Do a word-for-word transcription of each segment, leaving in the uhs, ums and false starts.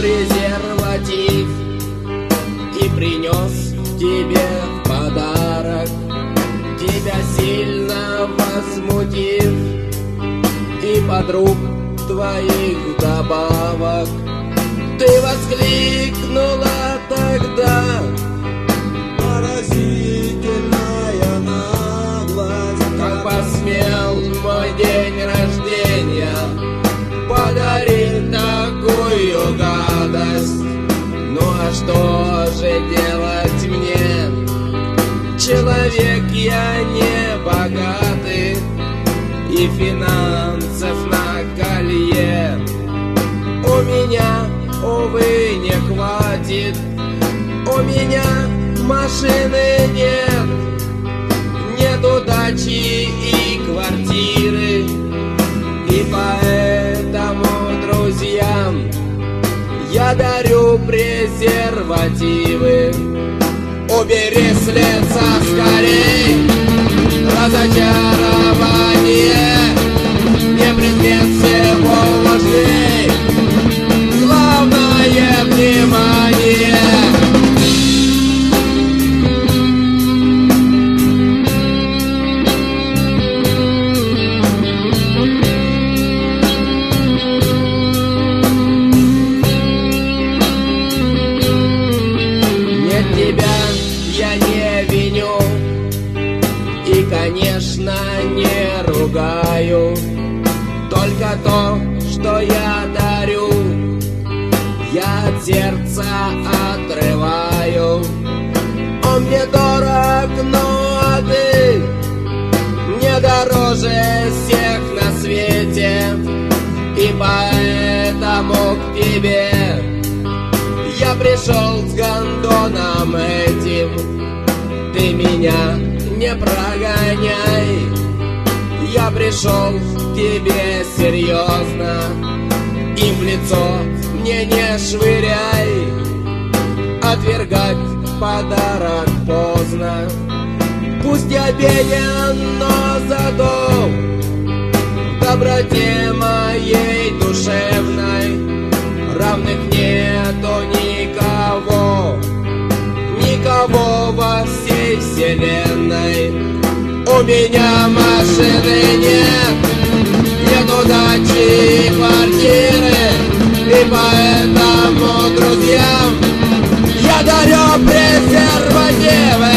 презерватив и принес тебе в подарок, тебя сильно возмутив, и подруг твоих добавок. Ты воскликнула тогда: поразительная наглость, как посмел мой день рождения подарить такую гадость. Ну а что же делать мне? Человек я не богатый, и финансов на колье у меня, увы, не хватит. У меня машины нет, нету дачи и квартиры, и поэтому друзьям я дарю презервативы. Убери с лица скорей разочарование, не предмет всего важней, главное внимание. Нет, тебя я не виню и, конечно, не ругаю. Только то, что я дарю, я от сердца отрываю. Он мне дорог, ну а ты мне дороже всех на свете, и поэтому к тебе я пришел с гондоном этим. Ты меня не прогоняй, я пришел к тебе серьезно, и в лицо мне не швыряй. Отвергать подарок поздно, пусть я беден, но зато в доброте моей душевной равных нету никого, никого во всей вселенной. У меня машины нет, нету дачи и квартиры, и поэтому друзьям я дарю презервативы.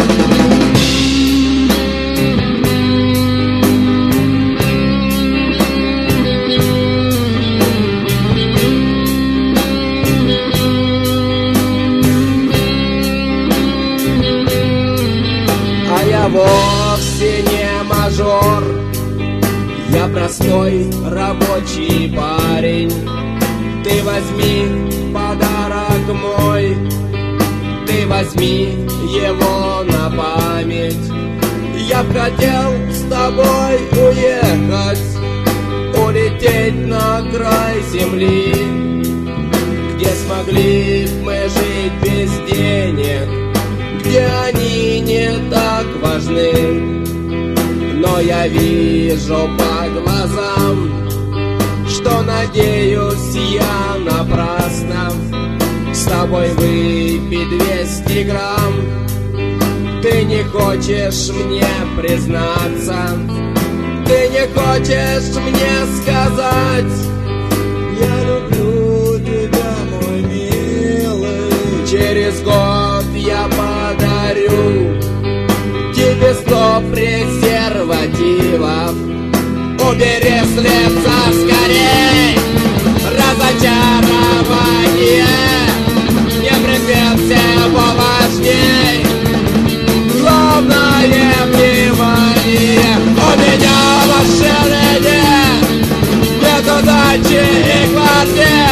А я вовсе не мажор, я простой рабочий парень. Ты возьми подарок мой, ты возьми его на память. Я б хотел с тобой уехать, улететь на край земли, где смогли б мы жить без денег, где они не так важны. Но я вижу по глазам, что надеюсь я напрасно с тобой выпить двести грамм. Ты не хочешь мне признаться, ты не хочешь мне сказать: я люблю тебя, мой милый. Через год я подарю тебе сто презервативов. Убери с лица скорей разочарование, не предмет всего важней, главное внимание. У меня машины нет, нету дачи и квартир,